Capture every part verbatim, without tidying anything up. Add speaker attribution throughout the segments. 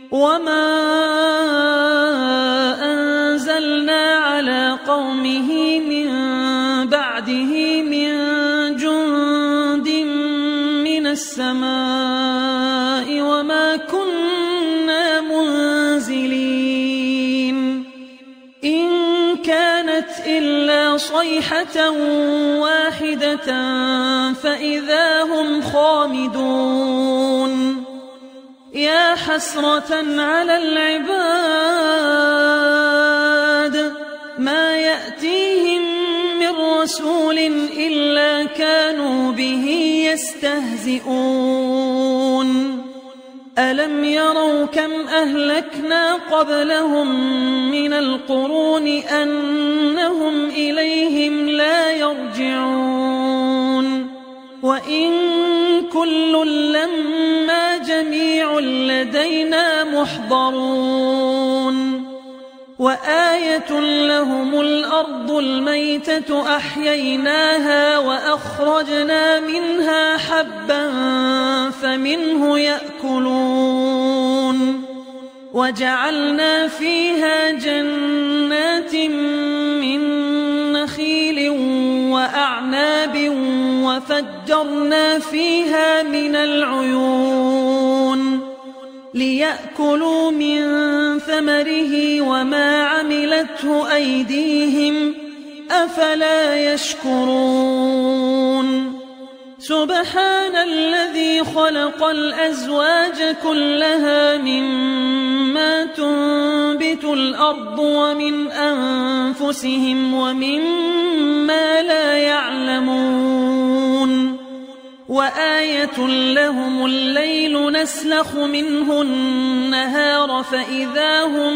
Speaker 1: وما أنزلنا على قومه من بعده من جند من السماء وما كنا منزلين إن كانت إلا صيحة واحدة فإذا هم خامدون يا حسرة على العباد ما يأتيهم من رسول إلا كانوا به يستهزئون ألم يروا كم أهلكنا قبلهم من القرون أنهم إليهم لا يرجعون وإن كل لما جميع لدينا محضرون وآية لهم الأرض الميتة أحييناها وأخرجنا منها حبا فمنه يأكلون وجعلنا فيها جنات من نخيل وأعناب وفجرنا فيها من العيون ليأكلوا من ثمره وما عملته أيديهم أفلا يشكرون سبحان الذي خلق الأزواج كلها مما تنبت الأرض ومن أنفسهم ومما لا يعلمون وآية لهم الليل نسلخ منه النهار فإذا هم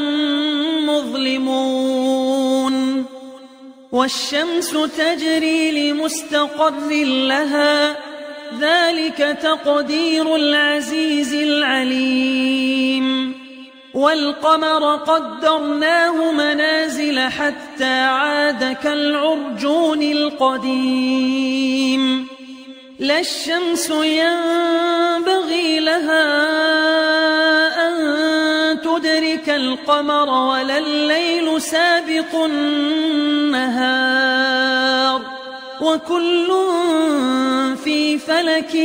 Speaker 1: مظلمون والشمس تجري لمستقر لها ذلك تقدير العزيز العليم والقمر قدرناه منازل حتى عاد كالعرجون القديم لا الشمس ينبغي لها أن تدرك القمر ولا الليل سابق النهار وكل في فلك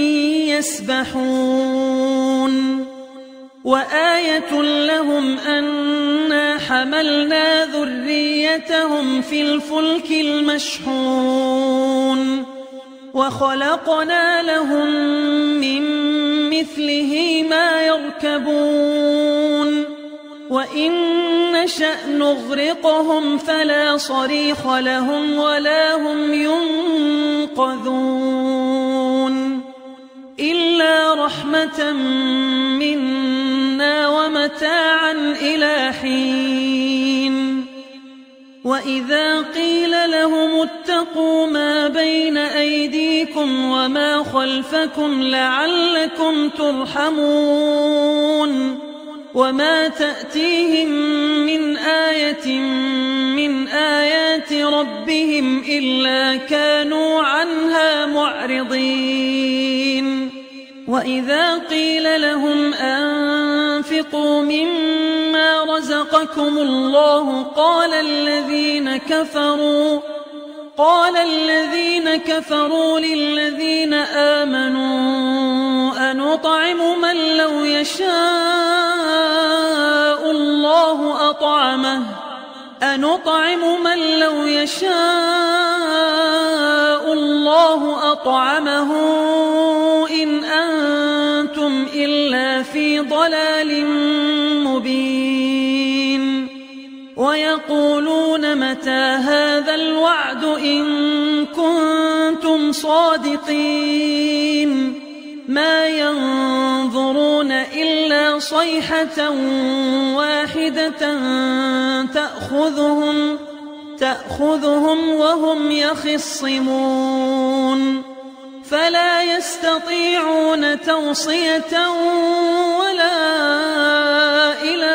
Speaker 1: يسبحون وآية لهم أنا حملنا ذريتهم في الفلك المشحون وخلقنا لهم من مثله ما يركبون وإن نشأ نغرقهم فلا صريخ لهم ولا هم ينقذون إلا رحمة منا ومتاعا إلى حين وإذا قيل لهم اتقوا ما بين أيديكم وما خلفكم لعلكم ترحمون وما تأتيهم من آية من آيات ربهم إلا كانوا عنها معرضين وإذا قيل لهم أنفقوا مما رزقكم الله قال الذين كفروا قال الذين كفروا للذين آمنوا أنطعم من لو يشاء الله أطعمه أنطعم من لو يشاء الله أطعمه إن أنتم إلا في ضلال مبين ويقولون متى هذا الوعد إن كنتم صادقين ما ينظرون إلا صيحة واحدة تأخذهم تأخذهم وهم يخصمون فلا يستطيعون توصية ولا إلى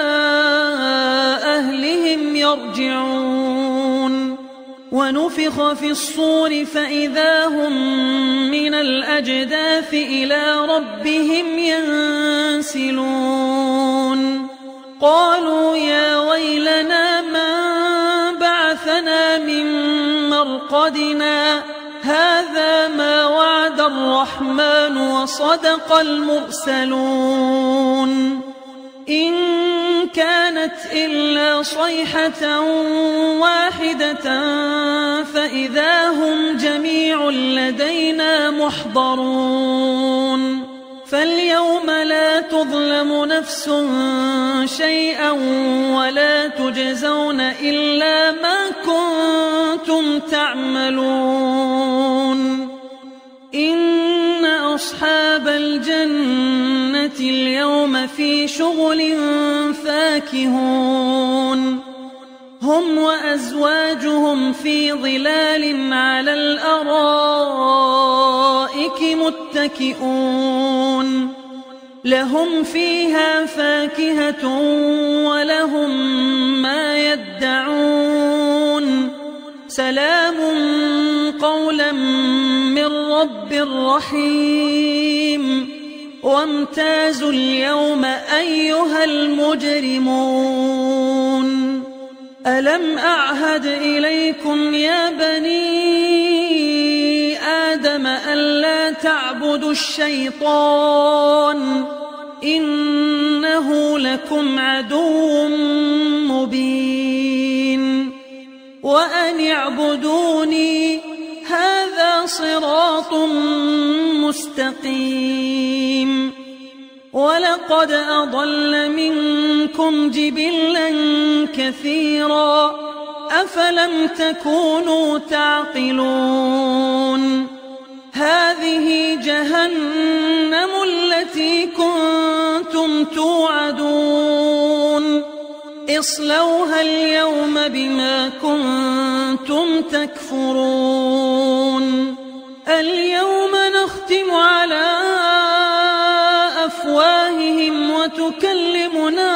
Speaker 1: أهلهم يرجعون ونفخ في الصور فإذا هم من الأجداث إلى ربهم ينسلون قالوا يا ويلنا من بعثنا من مرقدنا هذا ما وعد الرحمن وصدق المرسلون إن كانت إلا صيحة واحدة فإذا هم جميع لدينا محضرون فاليوم لا تظلم نفس شيئا ولا تجزون إلا ما كنتم تعملون إن أصحاب الجنة اليوم في شغل فاكهون هم وأزواجهم في ظلال على الأرائك متكئون لهم فيها فاكهة ولهم ما يدعون سلام قولا من رب رحيم وامتازوا اليوم أيها المجرمون ألم أعهد إليكم يا بني آدم ألا تعبدوا الشيطان إنه لكم عدو مبين وأن اعبدوني هذا صراط مستقيم ولقد أضل منكم جبلا كثيرا أفلم تكونوا تعقلون هذه جهنم التي كنتم توعدون اصلوها اليوم بما كنتم تكفرون اليوم نختم على أفواههم وتكلمنا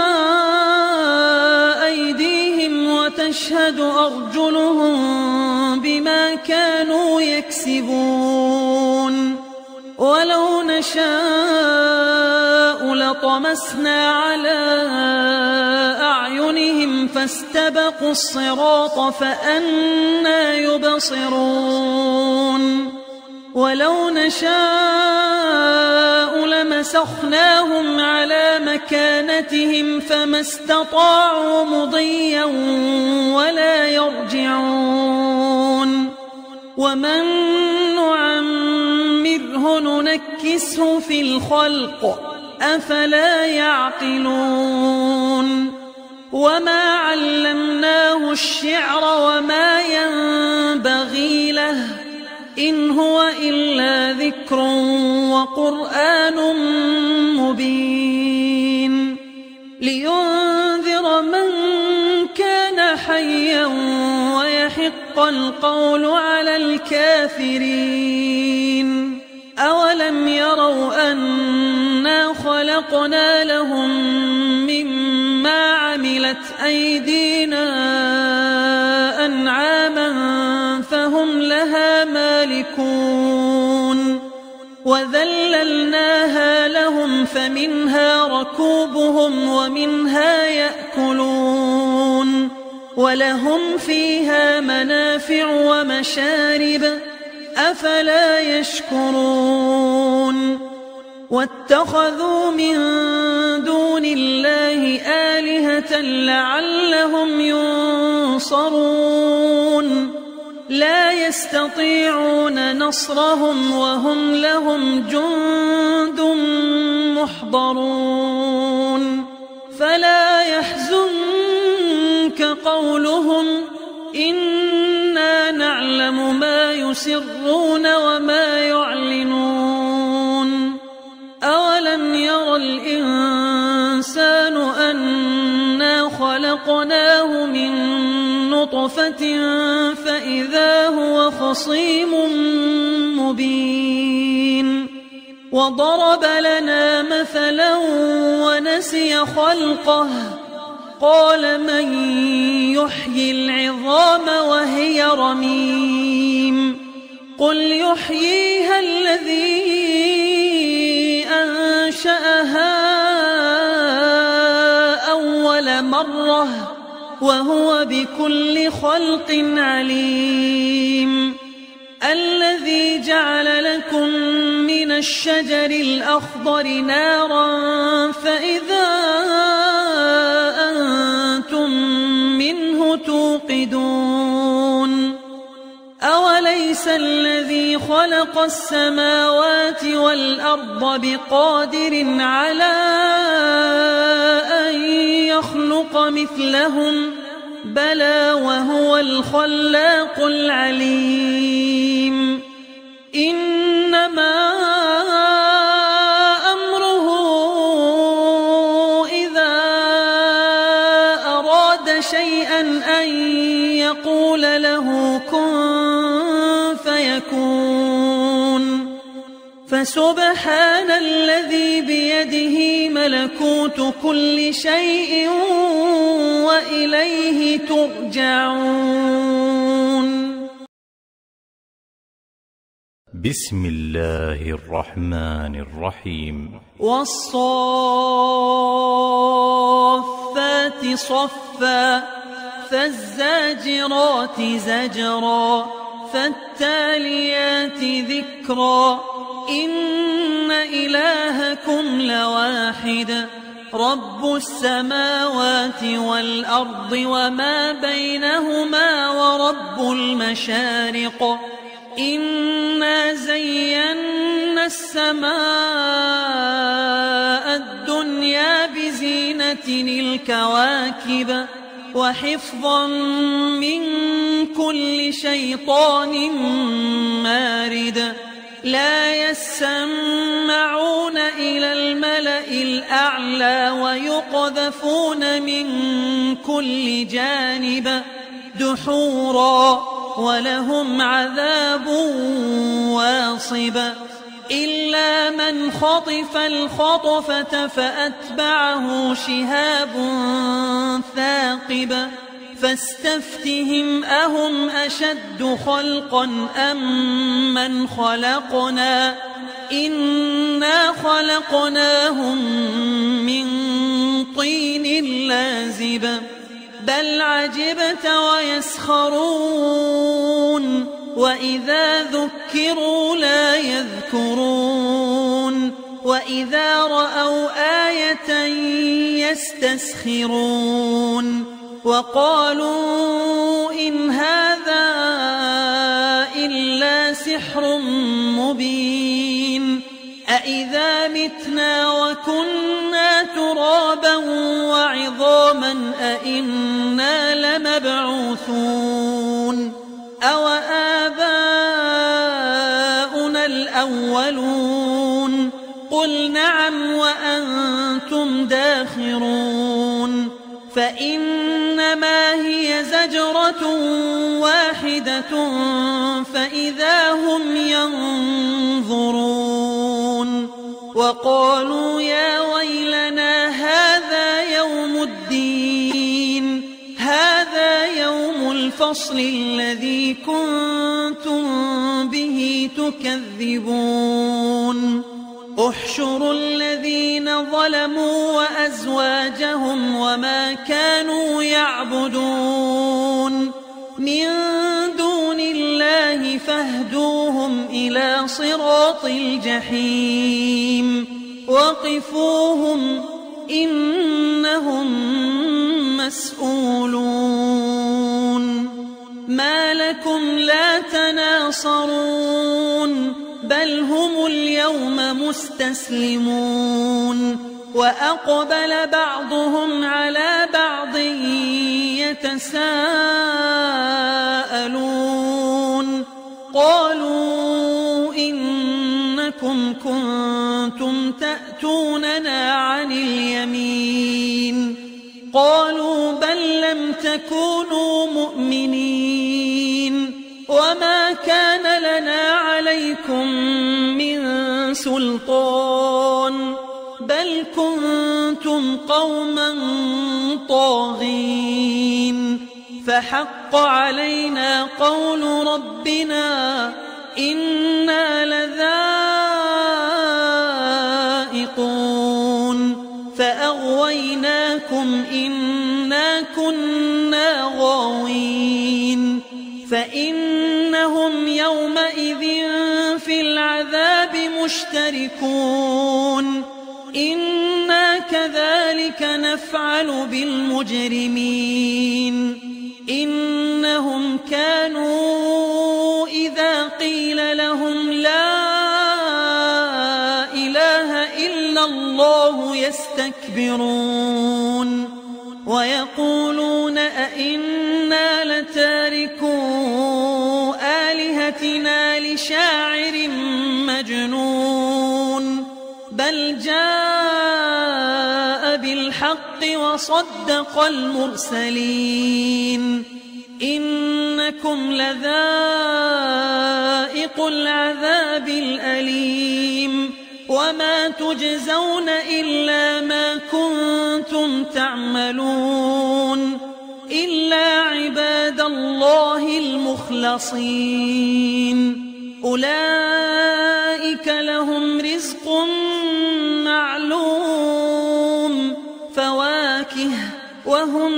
Speaker 1: أيديهم وتشهد أرجلهم بما كانوا يكسبون ولو نشاء لطمسنا على أعينهم فاستبقوا الصراط فأنى يبصرون ولو نشاء لمسخناهم على مكانتهم فما استطاعوا مضيا ولا يرجعون ومن نعمره ننكسه في الخلق أفلا يعقلون وما علمناه الشعر وما ينبغي له إن هو إلا ذكر وقرآن مبين لينذر من كان حيا ويحق القول على الكافرين أولم يروا أنا خلقنا لهم مما عملت أيدينا أنعاما فهم لها مالكون وذللناها لهم فمنها ركوبهم ومنها يأكلون ولهم فيها منافع ومشارب أفلا يشكرون واتخذوا من دون الله آلهة لعلهم ينصرون لا يستطيعون نصرهم وهم لهم جند محضرون فلا يحزنك قولهم إنا نعلم ما يسرون وما يعلنون أولم ير الإنسان أنا خلقناه من نطفة فإذا هو خصيم مبين وضرب لنا مثلا ونسي خلقه قال من يحيي العظام وهي رميم قل يحييها الذي أنشأها أول مرة وهو بكل خلق عليم. الذي جعل لكم من الشجر الأخضر نارا فإذا أنتم منه توقدون. أوليس الذي خلق السماوات والأرض بقادر على أن يخلق مثلهم؟ بلى وهو الخلاق العليم. إنما أمره إذا أراد شيئا أن يقول له كن فيكون. فسبحان الذي بيده ملكوت كل شيء وإليه ترجعون.
Speaker 2: بسم الله الرحمن الرحيم.
Speaker 1: والصافات صفا فالزاجرات زجرا فالتاليات ذكرا. إن إلهكم لواحد رب السماوات والأرض وما بينهما ورب المشارق. إنا زينا السماء الدنيا بزينة الكواكب وحفظا من كل شيطان مارد. لا يسمعون إلى الملأ الأعلى ويقذفون من كل جانب دحورا ولهم عذاب واصب. إلا من خطف الخطفة فأتبعه شهاب ثاقب. فاستفتهم أهم أشد خلقا أم من خلقنا إنا خلقناهم من طين لازب. بل عجبت ويسخرون وإذا ذكروا لا يذكرون وإذا رأوا آية يستسخرون وقالوا إن هذا إلا سحر مبين. أإذا متنا وكنا ترابا وعظاما أإنا لمبعوثون أو آباؤنا الأولون. قل نعم وأنتم داخرون. فإنما هي زجرة واحدة فإذا هم ينظرون. وقالوا يا ويلنا هذا يوم الدين هذا يوم الفصل الذي كنتم به تكذبون. احشروا الذين ظلموا وأزواجهم وما كانوا يعبدون من دون الله فاهدوهم إلى صراط الجحيم. وقفوهم إنهم مسؤولون. ما لكم لا تناصرون بل هم اليوم مستسلمون. وأقبل بعضهم على بعض يتساءلون قالوا إنكم كنتم تأتوننا عن اليمين. قالوا بل لم تكونوا مؤمنين وما كان لنا عليكم من سلطان بل كنتم قوما طاغين. فحق علينا قول ربنا إنا لذائقون فأغويناكم إن كنا غاوين فإنهم يومئذ في العذاب مشتركون إنا كذلك نفعل بالمجرمين إنهم كانوا إذا قيل لهم لا إله إلا الله يستكبرون ويقولون أئنا لتاركو آلهتنا لشاعر مجنون بل جاء بالحق وصدق المرسلين إنكم لذائق العذاب الأليم وما تجزون إلا ما كنتم تعملون إلا عباد الله المخلصين أولئك لهم رزق معلوم فواكه وهم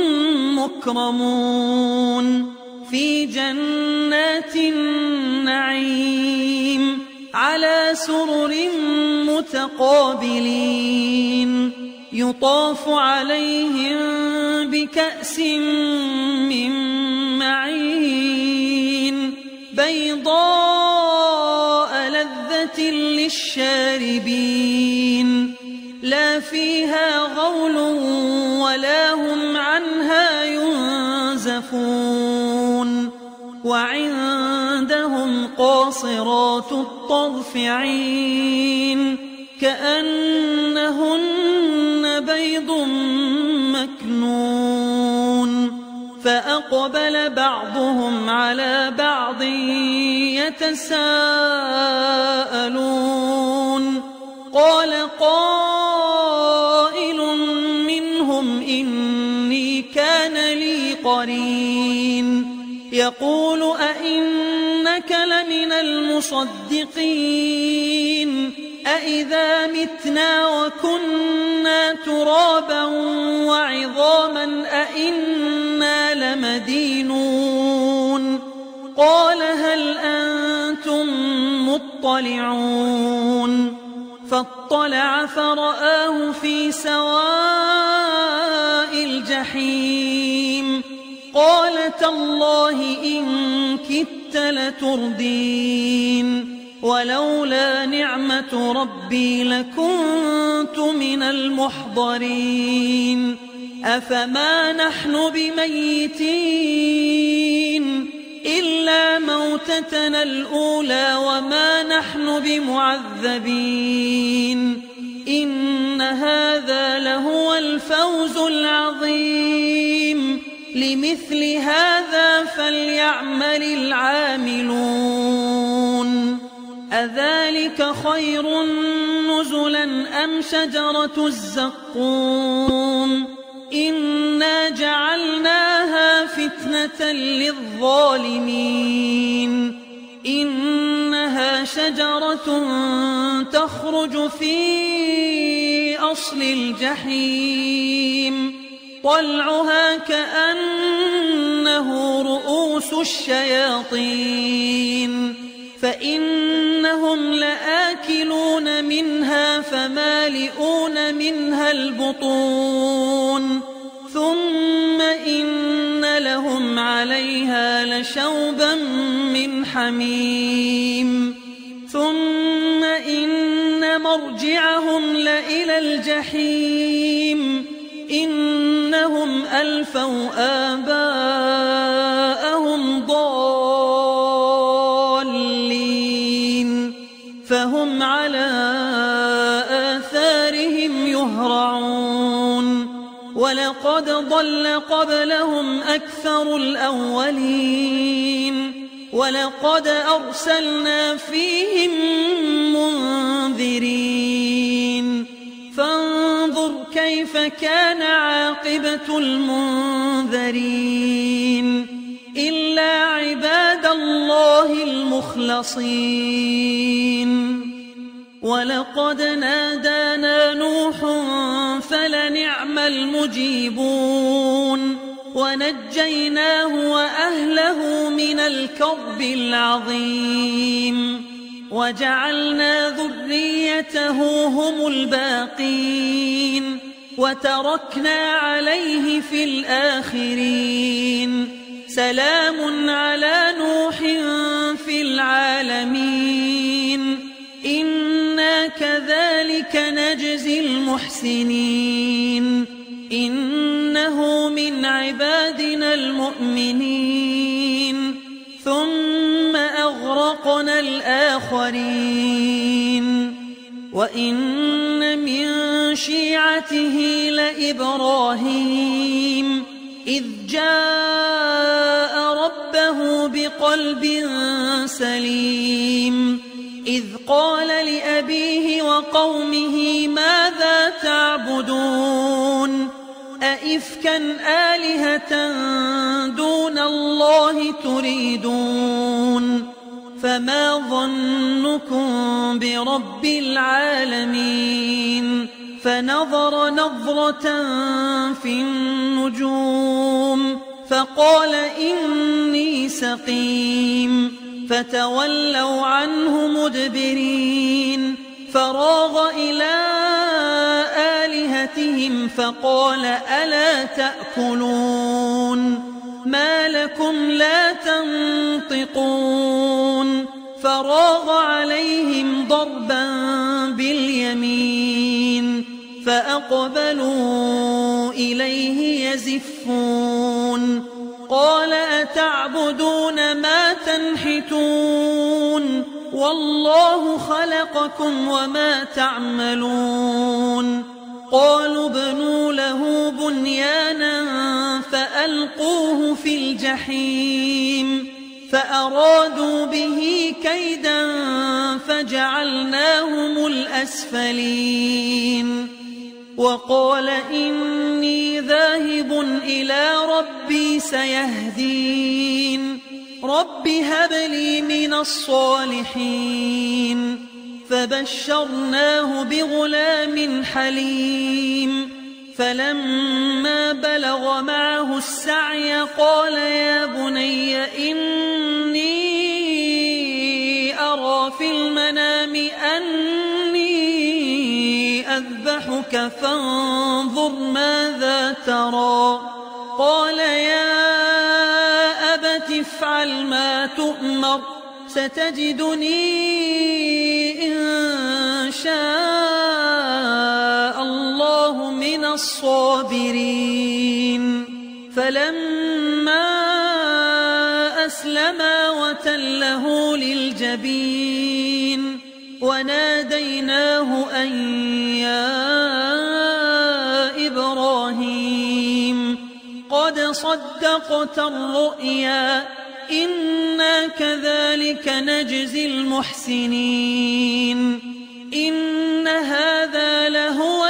Speaker 1: مكرمون في جنات النعيم على سرر متقابلين يطاف عليهم بكأس من معين بيضاء لذة للشاربين لا فيها غول ولا هم عنها ينزفون وعندهم قاصرات الطرف عين كأنهن بيض مكنون فأقبل بعضهم على بعض يتساءلون قال قائل منهم إني كان لي قرين يقول أئنك لمن المصدقين أئذا متنا وكنا ترابا وعظاما أئنا لمدينون قال هل أنتم مطلعون فاطلع فرآه في سواء الجحيم قال تالله إن كدت لتردين ولولا نعمة ربي لكنت من المحضرين أفما نحن بميتين إلا موتتنا الأولى وما نحن بمعذبين إن هذا لهو الفوز العظيم لمثل هذا فليعمل العاملون أذلك خير نزلا أم شجرة الزقوم إنا جعلناها فتنة للظالمين إنها شجرة تخرج في أصل الجحيم طلعها كأنه رؤوس الشياطين فإنهم لآكلون منها فمالئون منها البطون ثم إن لهم عليها لشوبا من حميم ثم إن مرجعهم لإلى الجحيم إنهم ألفوا آباءهم ضالين فهم على آثارهم يهرعون ولقد ضل قبلهم أكثر الأولين ولقد أرسلنا فيهم منذرين فانظر كيف كان عاقبة المنذرين إلا عباد الله المخلصين ولقد نادانا نوح فلنعم المجيبون ونجيناه وأهله من الكرب العظيم وجعلنا ذريته هم الباقين وتركنا عليه في الآخرين سلام على نوح في العالمين إنا كذلك نجزي المحسنين إنه من عبادنا المؤمنين ثم أغرقنا الآخرين وإن من شيعته لإبراهيم إذ جاء ربه بقلب سليم إذ قال لأبيه وقومه ماذا تعبدون أئفكا آلهة دون الله تريدون فما ظنكم برب العالمين فنظر نظرة في النجوم فقال إني سقيم فتولوا عنه مدبرين فراغ إلى آلهتهم فقال ألا تأكلون ما لكم لا تنطقون فراغ عليهم ضربا باليمين فأقبلوا إليه يزفون قال أتعبدون ما تنحتون والله خلقكم وما تعملون قالوا ابنوا له بنيانا فألقوه في الجحيم فأرادوا به كيدا فجعلناهم الأسفلين وقال إني ذاهب إلى ربي سيهدين رب هب لي من الصالحين فبشرناه بغلام حليم فلما بلغ معه السعي قال يا بني إني أرى في المنام أني أذبحك فانظر ماذا ترى قال يا أبت افعل ما تؤمر ستجدني إن شاء الله من الصابرين فلما أسلما وتله للجبين وناديناه أن يا إبراهيم قد صدقت الرؤيا إنا كذلك نجزي المحسنين إن هذا لهو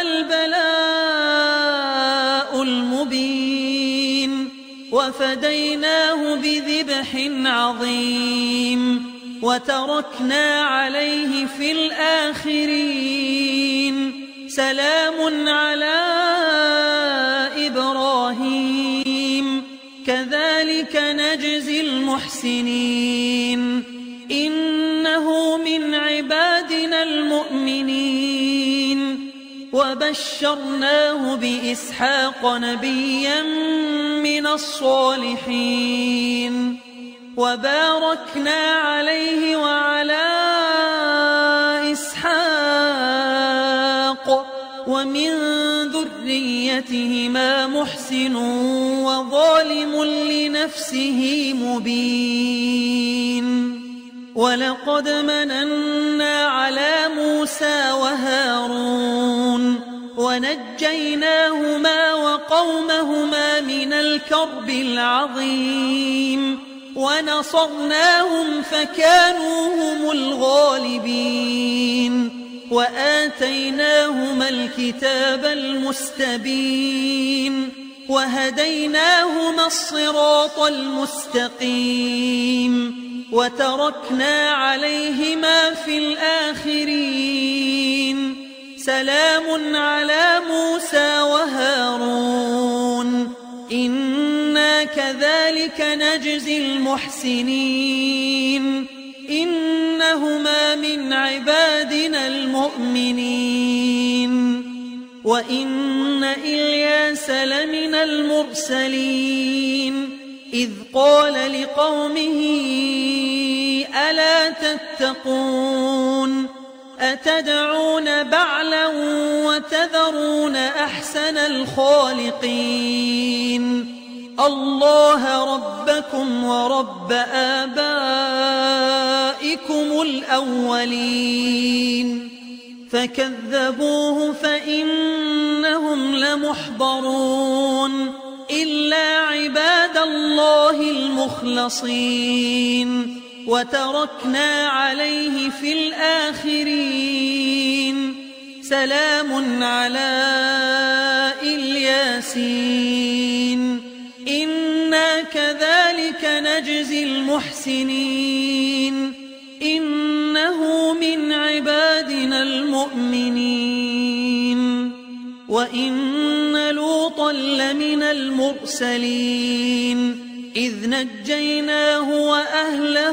Speaker 1: البلاء المبين وفديناه بذبح عظيم وتركنا عليه في الآخرين سلام على إبراهيم كذلك نجزي المحسنين إنه من عبادنا المؤمنين وبشرناه بإسحاق نبيا من الصالحين وباركنا عليه وعلى إسحاق ومن ذريتهما محسن وظالم لنفسه مبين ولقد مننا على موسى وهارون ونجيناهما وقومهما من الكرب العظيم ونصرناهم فكانوا هم الغالبين وآتيناهما الكتاب المستبين وهديناهما الصراط المستقيم وتركنا عليهما في الآخرين سلام على موسى وهارون إنا كذلك نجزي المحسنين إنهما من عبادنا المؤمنين وإن إلياس لمن المرسلين إذ قال لقومه ألا تتقون أتدعون بعلا وتذرون أحسن الخالقين الله ربكم ورب آبائكم الأولين فكذبوه فإنهم لمحضرون إلا عباد الله المخلصين وتركنا عليه في الآخرين سلام على الياسين إنا كذلك نجزي المحسنين إنه من عبادنا المؤمنين وإن لوطا لمن المرسلين إذ نجيناه وأهله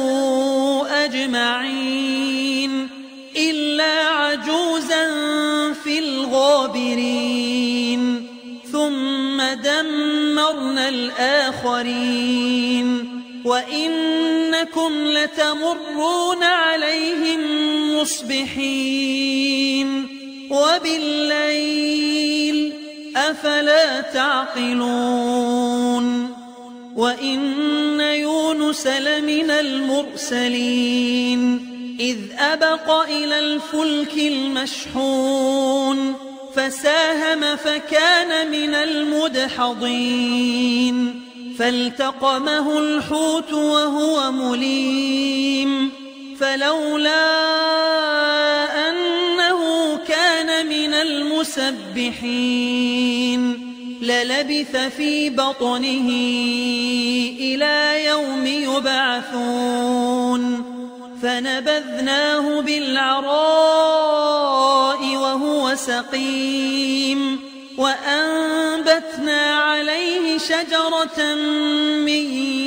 Speaker 1: أجمعين إلا عجوزا في الغابرين ثم دمرنا الآخرين وإنكم لتمرون عليهم مصبحين وبالليل أفلا تعقلون وإن يونس لمن المرسلين إذ أبق إلى الفلك المشحون فساهم فكان من المدحضين فالتقمه الحوت وهو مليم فلولا أنه كان من المسبحين للبث في بطنه إلى يوم يبعثون فنبذناه بالعراء وهو سقيم وأنبتنا عليه شجرة من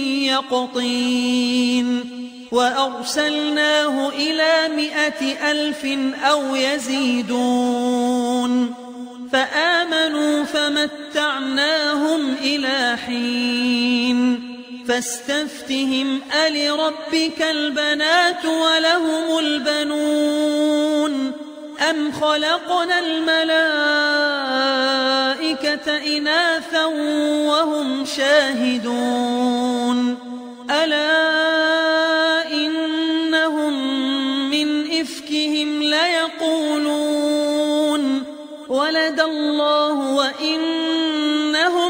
Speaker 1: يقطين وأرسلناه إلى مائة ألف أو يزيدون فآمنوا فمتعناهم إلى حين فاستفتهم ألربك البنات ولهم البنون أم خلقنا الملائكة إناثا وهم شاهدون ألا إنهم من إفكهم ليقولون ولد الله وإنهم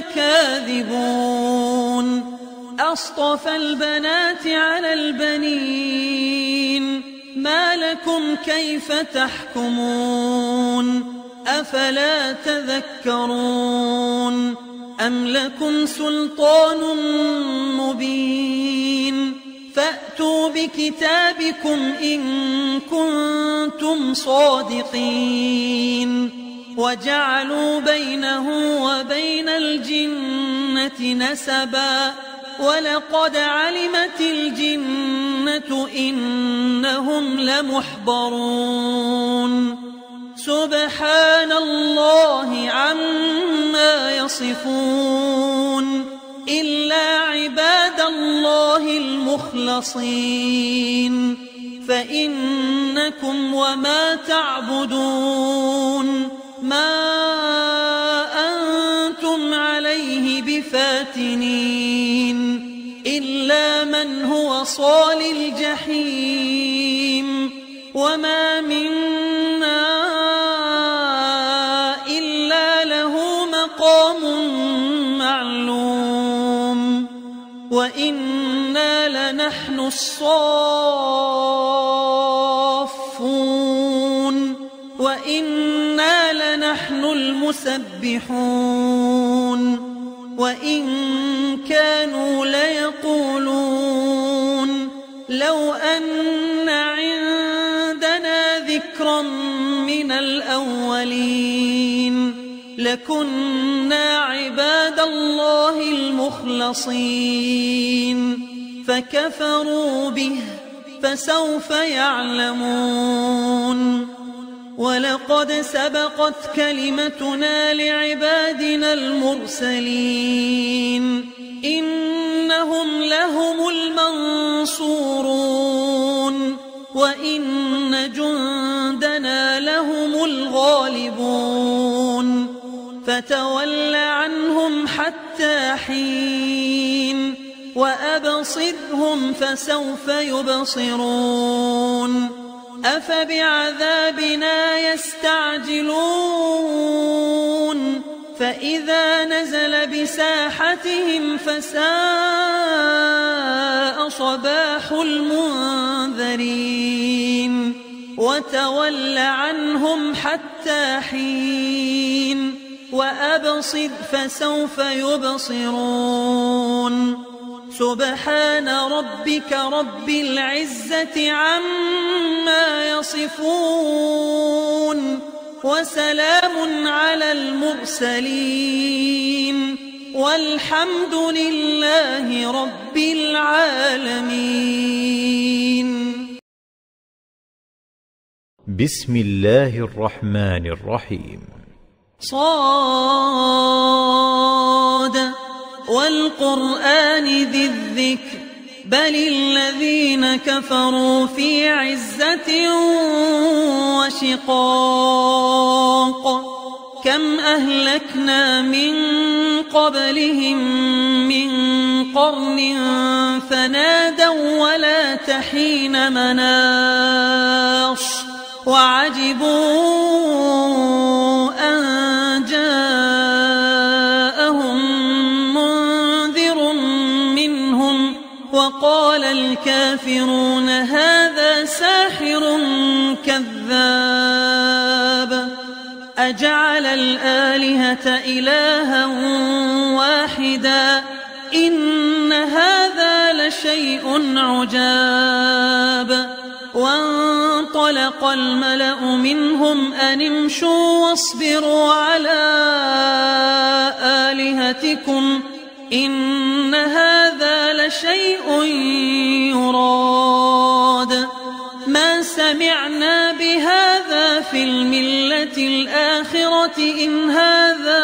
Speaker 1: لكاذبون أصطفى البنات على البنين ما لكم كيف تحكمون أفلا تذكرون أم لكم سلطان مبين فأتوا بكتابكم إن كنتم صادقين وجعلوا بينه وبين الجنة نسبا ولقد علمت الجنة إنهم لمحضرون سبحان الله عما يصفون إلا عباد الله المخلصين فإنكم وما تعبدون ما أنتم عليه بفاتنين إلا من هو صال الجحيم وما منا إلا له مقام معلوم وإنا لنحن الصافون وإنا لنحن المسبحون وإن كانوا ليقولون لو أن عندنا ذكرا من الأولين لكنا عباد الله المخلصين فكفروا به فسوف يعلمون ولقد سبقت كلمتنا لعبادنا المرسلين إنهم لهم المنصورون وإن جندنا لهم الغالبون فتول عنهم حتى حين وأبصرهم فسوف يبصرون أفبعذابنا يستعجلون فإذا نزل بساحتهم فساء صباح المنذرين وتول عنهم حتى حين وأبصر فسوف يبصرون سبحان ربك رب العزة عما يصفون وسلام على المرسلين والحمد لله رب العالمين.
Speaker 2: بسم الله الرحمن الرحيم.
Speaker 1: صاد والقرآن ذي الذكر بل الذين كفروا في عزة وشقاق كم أهلكنا من قبلهم من قرن فنادوا ولا تحين مناص وعجبوا أن جاءهم منذر منهم وقال الكافرون هذا ساحر كذاب أجعل الآلهة إلها واحدا إن هذا لشيء عجاب وانطلق الملأ منهم أن امشوا واصبروا على آلهتكم إن هذا لشيء يراد ما سمعنا بهذا في الملة الآخرة إن هذا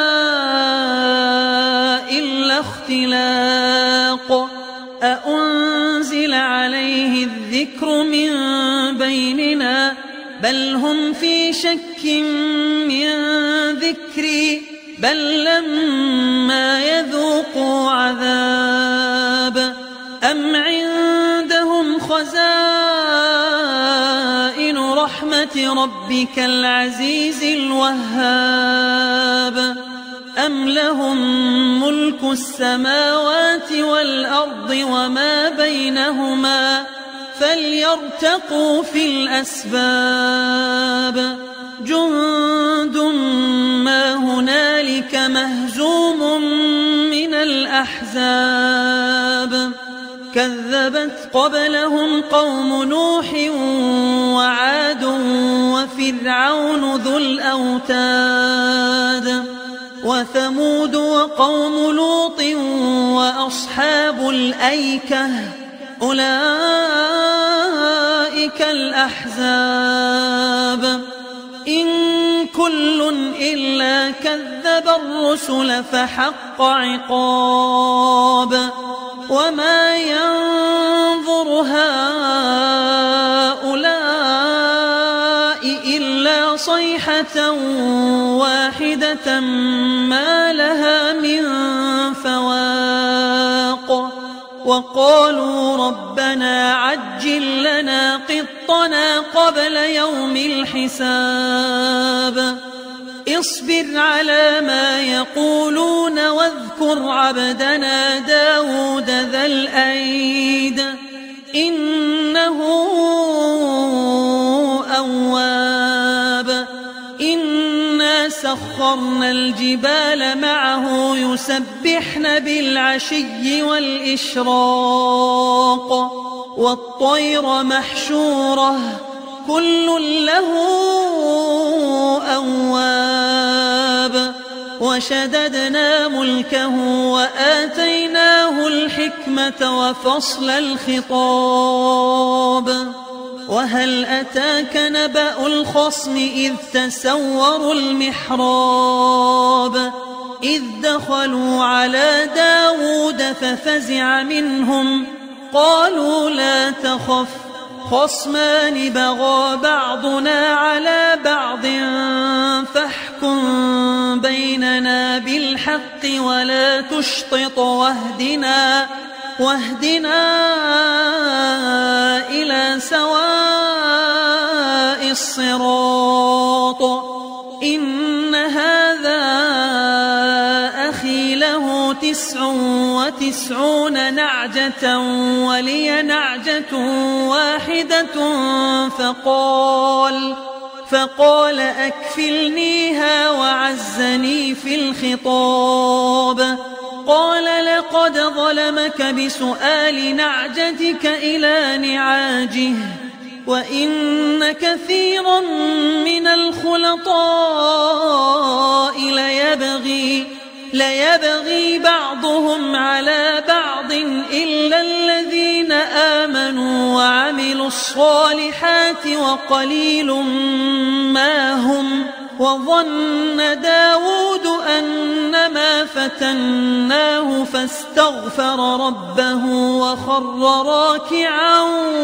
Speaker 1: إلا اختلاق أأنزل عليه الذكر من بيننا بل هم في شك من ذكري بل لما يذوقوا عذاب أم عندهم خزائن رحمة ربك العزيز الوهاب أم لهم ملك السماوات والأرض وما بينهما فليرتقوا في الأسباب جند ما هنالك مهزوم من الأحزاب كذبت قبلهم قوم نوح وعاد وفرعون ذو الأوتاد وثمود وقوم لوط وأصحاب الأيكة أولئك الأحزاب إن كل إلا كذب الرسل فحق عقاب وما ينظر هؤلاء إلا صيحة واحدة ما لها من فواق وقالوا ربنا عجل لنا قطنا قبل يوم الحساب اصبر على ما يقولون واذكر عبدنا داود ذا الأيد إنه أواب إنا سخرنا الجبال معه يسبحن بالعشي والإشراق والطير محشورة كل له أواب وشددنا ملكه وآتيناه الحكمة وفصل الخطاب وهل أتاك نبأ الخصم إذ تسوروا المحراب إذ دخلوا على داود ففزع منهم قالوا لا تخف خصمان بغى بعضنا على بعض فاحكم بيننا بالحق ولا تشطط واهدنا واهدنا إلى سواء الصراط إن هذا أخي له تسع وتسعون نعجة ولي نعجة واحدة فقال فقال أكفلنيها وعزني في الخطاب قال لقد ظلمك بسؤال نعجتك إلى نعاجه وإن كثيرا من الخلطاء ليبغي ليبغي بعضهم على بعض إلا الذين آمنوا وعملوا الصالحات وقليل ما هم وظن داود أنما فتناه فاستغفر ربه وخر راكعا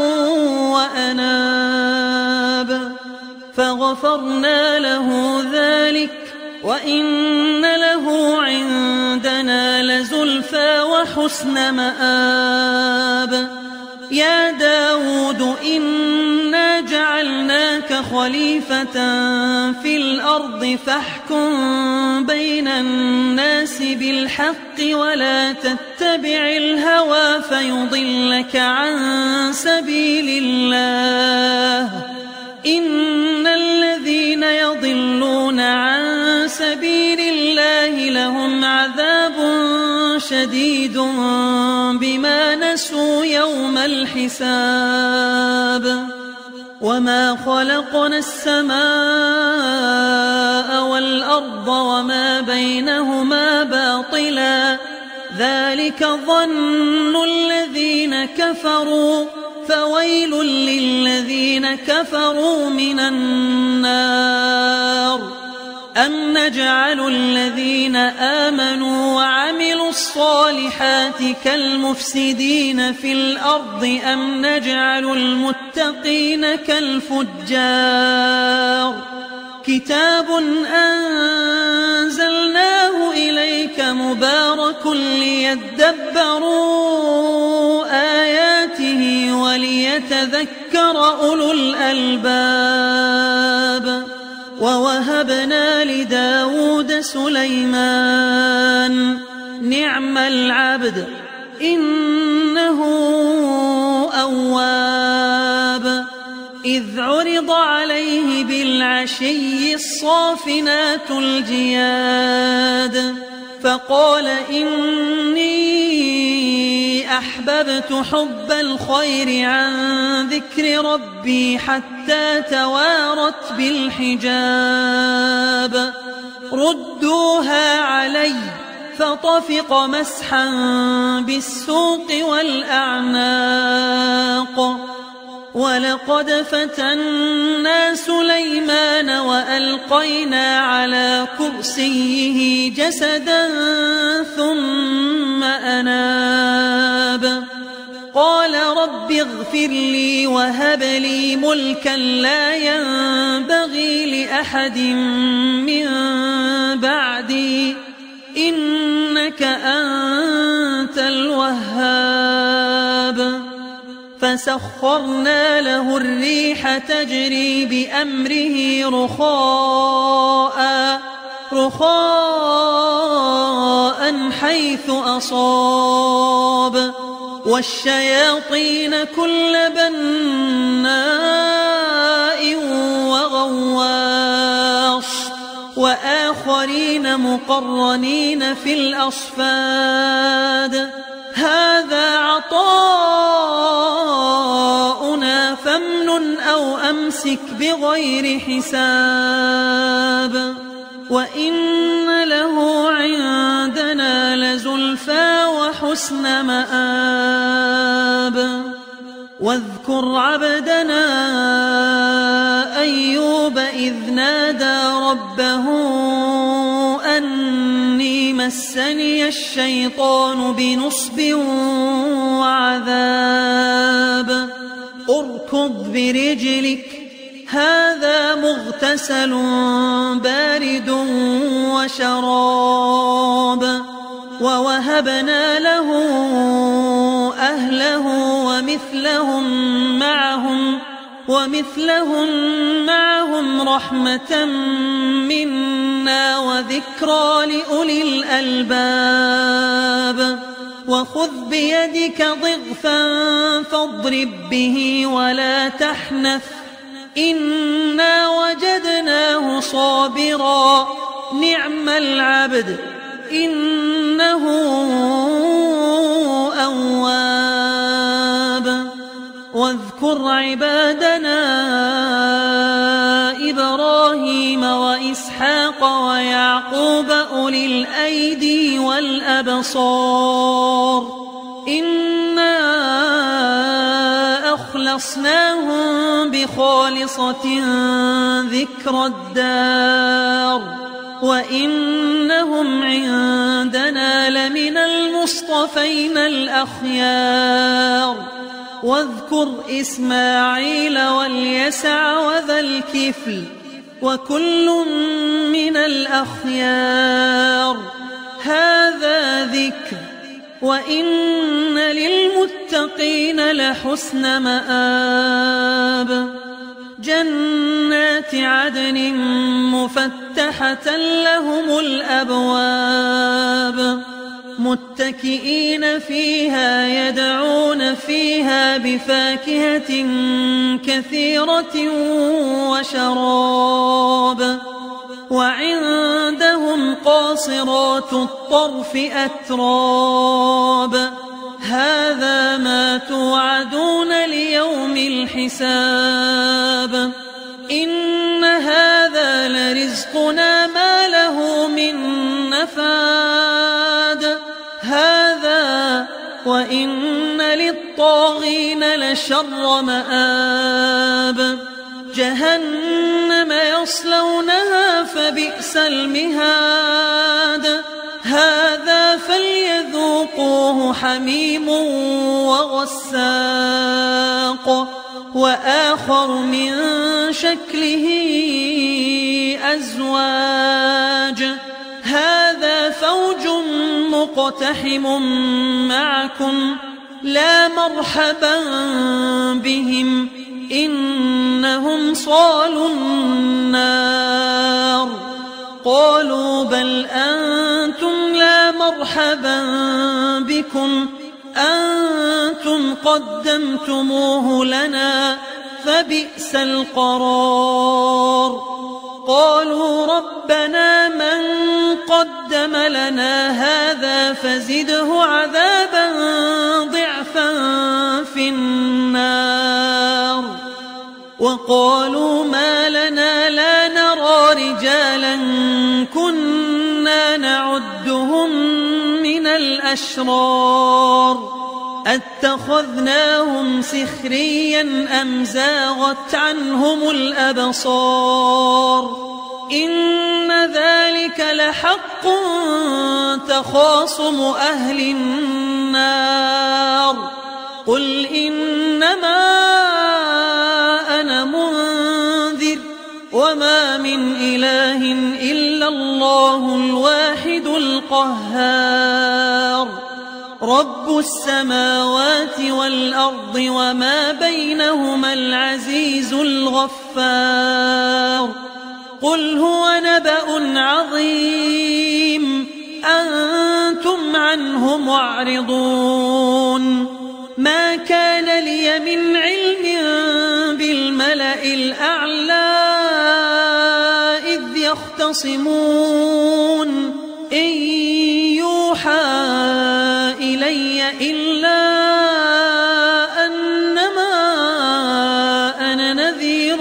Speaker 1: وأناب فغفرنا له ذلك وإن له عندنا لزلفى وحسن مآب يا داود إنا جعلناك خليفة في الأرض فاحكم بين الناس بالحق ولا تتبع الهوى فيضلك عن سبيل الله إن الذين يضلون عن سبيل الله لهم عذاب شديد بما نسوا يوم الحساب وما خلقنا السماء والأرض وما بينهما باطلا ذلك ظن الذين كفروا فويل للذين كفروا من النار أم نجعل الذين آمنوا وعملوا الصالحات كالمفسدين في الأرض أم نجعل المتقين كالفجار كتاب أنزلناه إليك مبارك ليدبروا آياته وليتذكر أولو الألباب ووهبنا لداود سليمان نعم العبد إنه أواب إذ عرض عليه بالعشي الصافنات الجياد فقال إني أحببت حب الخير عن ذكر ربي حتى توارت بالحجاب ردوها علي فطفق مسحا بالسوق والأعناق ولقد فتنا سليمان وألقينا على كرسيه جسدا ثم أناب قال رب اغفر لي وهب لي ملكا لا ينبغي لأحد من بعدي إنك أنت الوهاب فسخرنا له الريح تجري بأمره رخاء رخاء حيث أصاب والشياطين كل بناء وغواص وآخرين مقرنين في الأصفاد هذا عطاؤنا فامنن أو أمسك بغير حساب وإن له عندنا لزلفى وحسن مآب واذكر عبدنا أيوب إذ نادى ربه أني مسني الشيطان بنصب وعذاب اركض برجلك هذا مغتسل بارد وشراب ووهبنا له أهله ومثلهم معهم ومثلهم معهم رحمة منا وذكرى لأولي الألباب وخذ بيدك ضغثا فاضرب به ولا تحنث إنا وجدناه صابرا نعم العبد إنه أواب واذكر عبادنا إبراهيم وإسحاق ويعقوب أولي الأيدي والأبصار إنا أخلصناهم بخالصة ذكر الدار وإنهم عندنا لمن المصطفين الأخيار واذكر إسماعيل واليسع وذا الكفل وكل من الأخيار هذا ذكر وإن للمتقين لحسن مآب جنات عدن مفتحة لهم الأبواب متكئين فيها يدعون فيها بفاكهة كثيرة وشراب وعندهم قاصرات الطرف أتراب هذا ما توعدون ليوم الحساب إن هذا لرزقنا ما له من نفاد هذا وإن للطاغين لشر مآب جهنم يصلونها فبئس المهاد هذا فليذوقوه حميم وغساق وآخر من شكله أزواج هذا فوج مقتحم معكم لا مرحبا بهم إنهم صالوا النار قالوا بل أنتم لا مرحبا بكم أنتم قدمتموه لنا فبئس القرار قالوا ربنا من قدم لنا هذا فزده عذابا ضعفا في النار وقالوا ما لنا لا نرى رجالا كنا نعدهم من الأشرار أتخذناهم سخريا أم زاغت عنهم الأبصار إن ذلك لحق تخاصم أهل النار قل إنما أنا منذر وما من إله إلا الله الواحد القهار رب السماوات والأرض وما بينهما العزيز الغفار قل هو نبأ عظيم أنتم عنه معرضون ما كان لي من علم بالملأ الأعلى إذ يختصمون يختصمون إن يوحى إلي إلا أنما أنا نذير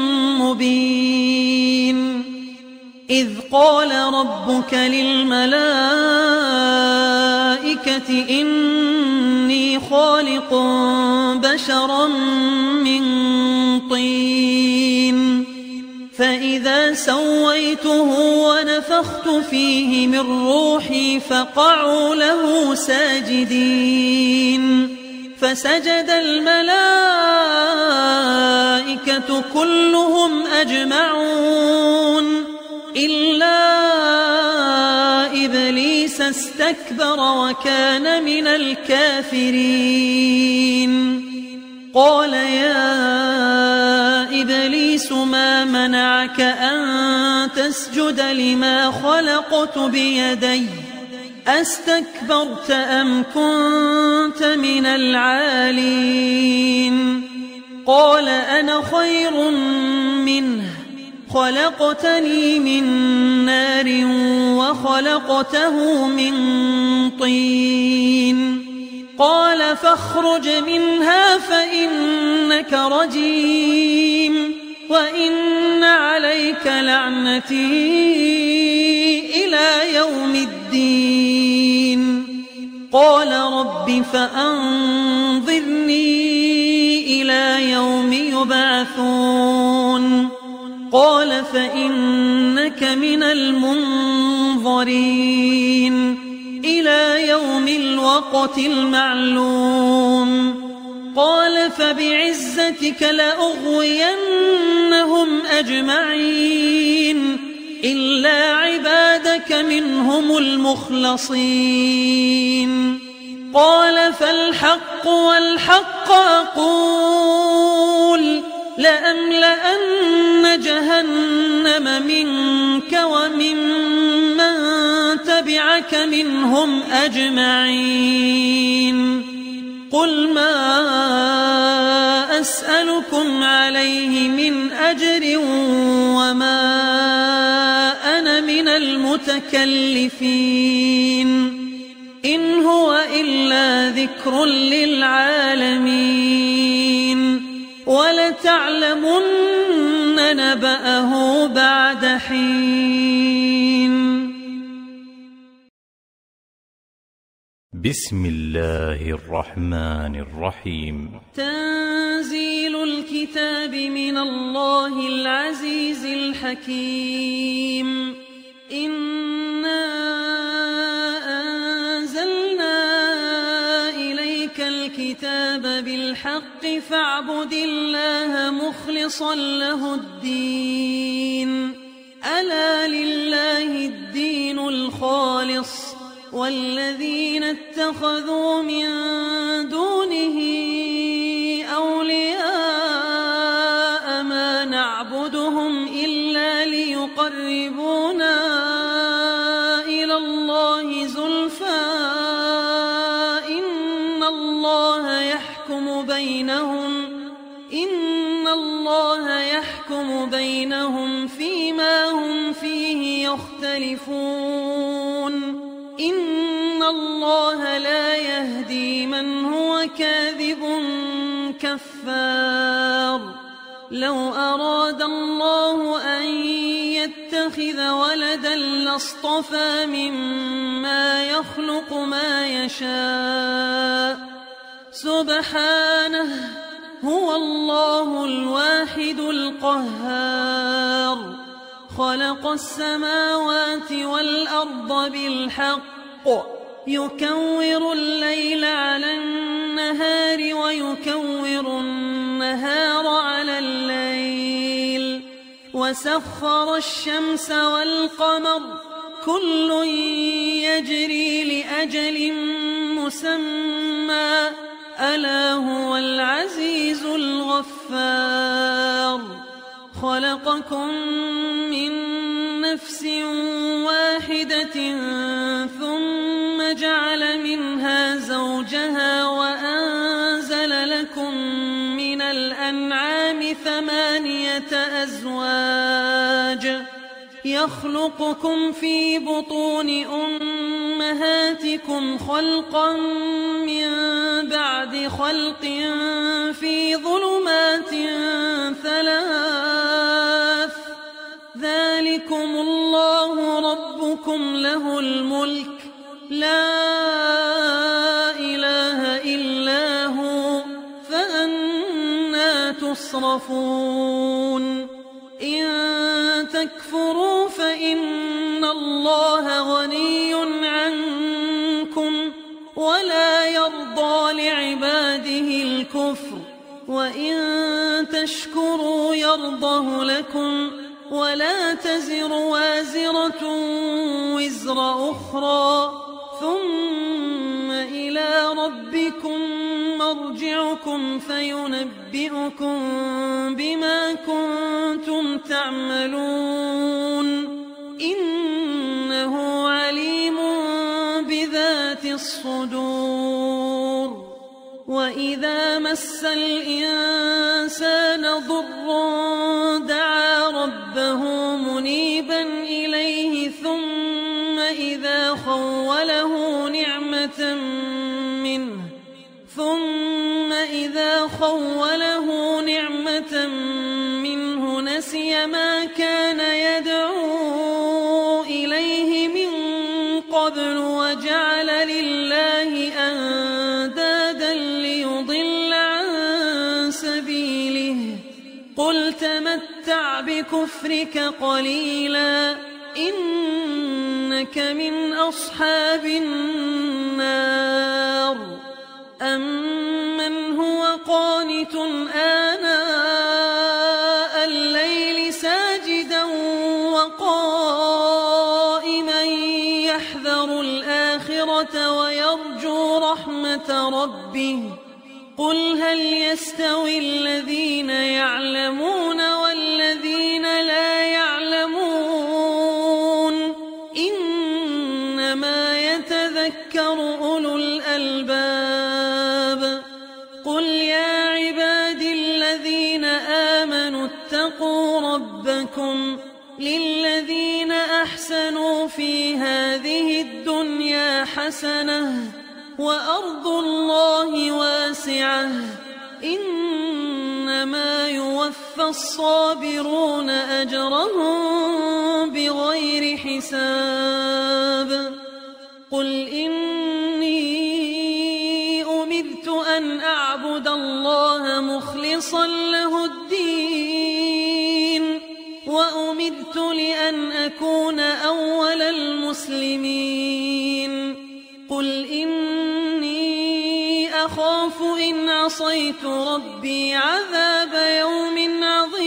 Speaker 1: مبين إذ قال ربك للملائكة إني خالق بشرا من طين فإذا سويته ونفخت فيه من روحي فقعوا له ساجدين فسجد الملائكة كلهم أجمعون إلا إبليس استكبر وكان من الكافرين قال يا إبليس ما منعك أن تسجد لما خلقت بيدي أستكبرت أم كنت من العالين قال أنا خير منه خلقتني من نار وخلقته من طين قال فاخرج منها فإنك رجيم وإن عليك لعنتي إلى يوم الدين قال رب فأنظرني إلى يوم يبعثون قال فإنك من المنظرين إلى يوم الوقت المعلوم قال فبعزتك لأغوينهم أجمعين إلا عبادك منهم المخلصين قال فالحق والحق أقول لأملأن جهنم منك ومن من تبعك منهم أجمعين قل ما أسألكم عليه من أجر وما أنا من المتكلفين إن هو إلا ذكر للعالمين ولتعلمن نبأه بعد حين.
Speaker 2: بسم الله الرحمن الرحيم.
Speaker 1: تنزيل الكتاب من الله العزيز الحكيم. إنا أنزلنا إليك الكتاب بالحق فاعبد الله مخلصا له الدين. ألا لله الدين الخالص والذين اتخذوا من دونه أولياء ما نعبدهم إلا ليقربونا إلى الله زلفى إن الله يحكم بينهم إن الله يحكم بينهم فيما هم فيه يختلفون إن الله لا يهدي من هو كاذب كفار. لو أراد الله أن يتخذ ولدا لاصطفى مما يخلق ما يشاء سبحانه هو الله الواحد القهار. خلق السماوات والأرض بالحق يكور الليل على النهار ويكور النهار على الليل وسخر الشمس والقمر كل يجري لأجل مسمى ألا هو العزيز الغفار. خلقكم من نفس واحدة ثم جعل منها زوجها وأنزل لكم من الأنعام ثمانية أزواج يخلقكم في بطون أمهاتكم خلقا من بعد خلق في ظلمات ثلاث ذلكم الله ربكم له الملك لا إله إلا هو فأنى تصرفون إن تكفروا فإن الله غني عنكم ولا يرضى لعباده الكفر وإن تشكروا يرضه لكم ولا تزر وازرة وزر أخرى ثم إلى ربكم مرجعكم فينبئكم بما كنتم تعملون إنه عليم بذات الصدور وإذا مس الإنسان ضر دعا ربه منيبا إليه ثم إذا خوله نعمة منه ثم إذا خوله نعمة منه نسي ما كان يدعو إليه من قبل وجعل لله أندادا ليضل عن سبيله قل تمتع بكفرك قليلا إنك من أصحاب النار أمن هو قانت آناء الليل ساجدا وقائما يحذر الآخرة ويرجو رحمة ربه قل هل يستوي الذين يعلمون والذين لا يعلمون إنما يتذكر أولو الألباب قل يا عبادي الذين آمنوا اتقوا ربكم للذين أحسنوا في هذه الدنيا حسنة وأرض الله واسعة إنما يوفى الصابرون أجرهم بغير حساب قل إني أمرت أن أعبد الله مخلصا له الدين وأمرت لأن أكون أول المسلمين قل إني أخاف إن عصيت ربي عذاب يوم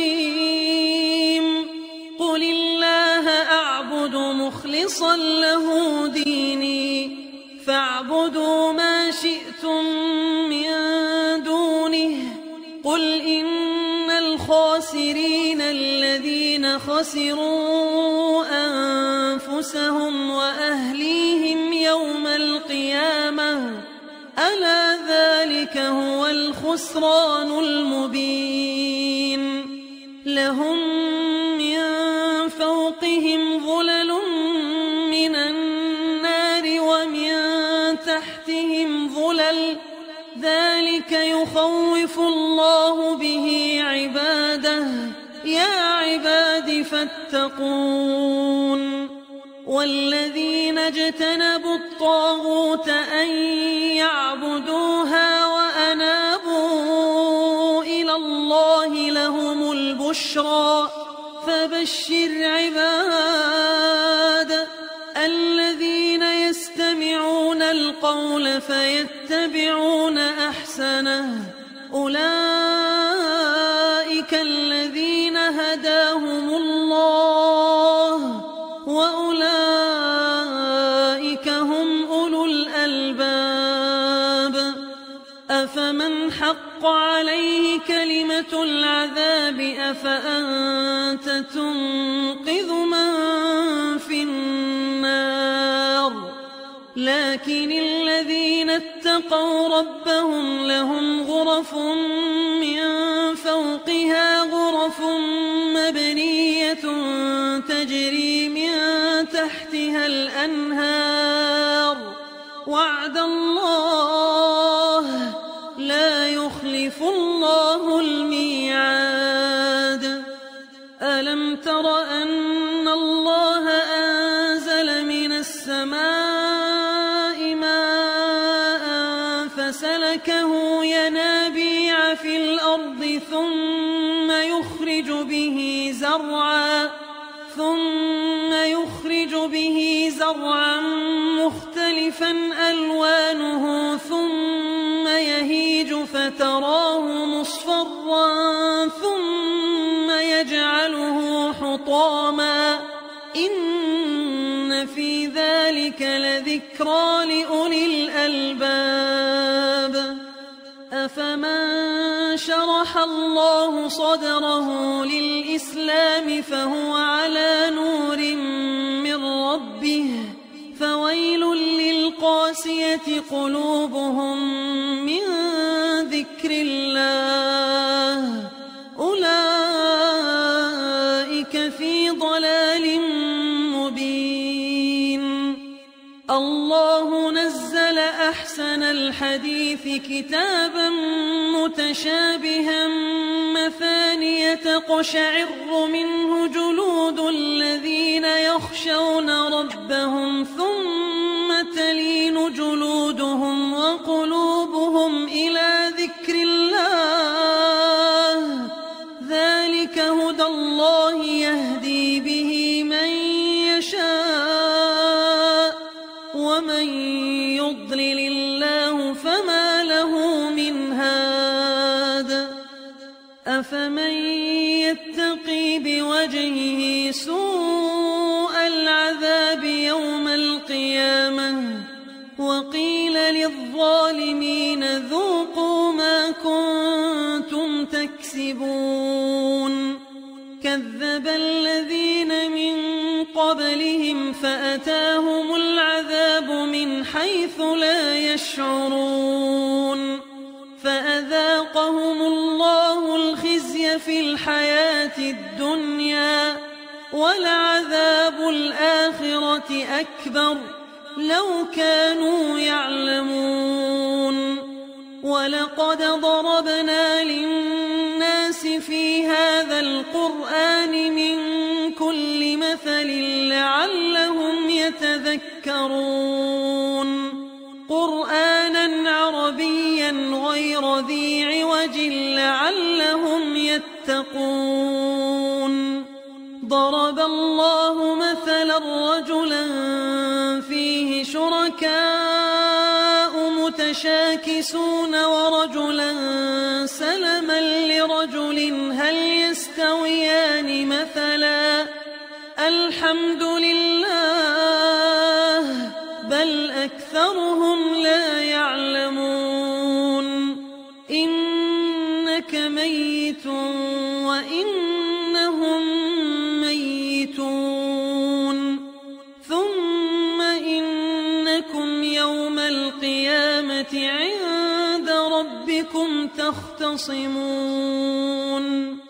Speaker 1: عظيم قل الله أعبد مخلصا له ديني فاعبدوا ما شئتم من دونه قل إن الخاسرين الذين خسروا أنفسهم وأهليهم يوم القيامة ألا ذلك هو الخسران المبين لهم من فوقهم ظلل من النار ومن تحتهم ظلل ذلك يخوف الله به عباده يا عباد فاتقون والذين اجتنبوا الطاغوت أن يعبدوها وأنابوا إلى الله لهم البشرى فبشر عباد الذين يستمعون القول فيتبعون أحسنه أولئك الذين هداهم الله وأولئك هم أولو الألباب أفمن حق عليه كلمة العذاب أفأنت تنقذ من في النار لكن الذين اتقوا ربهم لهم غرف من فوقها غرف مبنية تجري تحتها الأنهار وعد الله لا يخلف الله الميعاد ألم تر أن الله أنزل من السماء ماء فسلكه ينابيع في الأرض ثم يخرج به زرعا ثم يخرج به زرعا مختلفا ألوانه ثم يهيج فتراه مصفرا ثم يجعله حطاما إن في ذلك لذكرى لأولي الألباب أفمن شرح الله صدره للإسلام فهو على نور من ربه فويل للقاسية قلوبهم من ذكر الله أولئك في ضلال مبين الله نزل أحسن الحديث كتابا متشابها مثانية تقشعر منه جلود الذين يخشون ربهم ثم تلين جلودهم وقلوبهم إلى ذكر الله ذلك هدى الله يهدي به من يشاء ومن يضلل الله فما له من هاد أفمن يتقي بوجهه سوء العذاب يوم القيامة وقيل للظالمين ذوقوا ما كنتم تكسبون كذب الذين من قبلهم فأتاهم العذاب من حيث لا يشعرون فأذاقهم الله الخزي في الحياة الدنيا ولعذاب الآخرة أكبر لو كانوا يعلمون ولقد ضربنا للناس في هذا القرآن من كل مثل لعلهم يتذكرون قرآنا عربيا غير ذي عوج لعلهم يتقون ضرب الله مثلا رجلا فيه شركاء متشاكسون ورجلا سلما لرجل هل يستويان مثلا الحمد لله بل أكثرهم لا يعلمون إنك ميت وإنهم ميتون ثم إنكم يوم القيامة عند ربكم تختصمون